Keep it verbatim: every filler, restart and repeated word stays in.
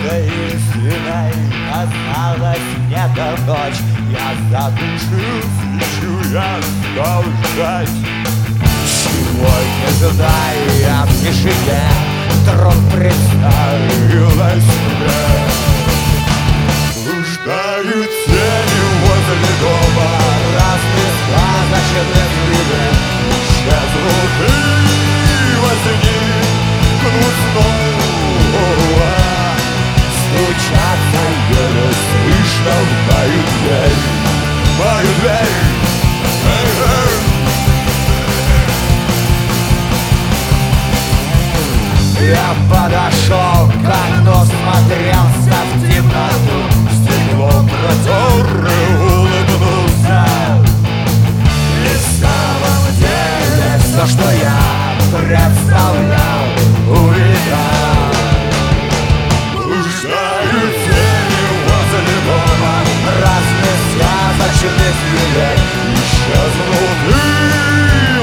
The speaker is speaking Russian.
таинственной казалась мне-то ночь. Я задушил свечу, я стал ждать. Сегодня туда я в тишине вдруг представила себя. Блуждают тени возле дома, разные сказочные виды. Исчезнут и возник снова. Стучатся еле слышно в мою дверь, мою дверь. Я подошел к окну, смотрелся в темноту, в стекло протер, улыбнулся. И в самом деле все, что я представлял, улетал. Блуждают тени возле дома, разных сказочных дверей. Исчезнут и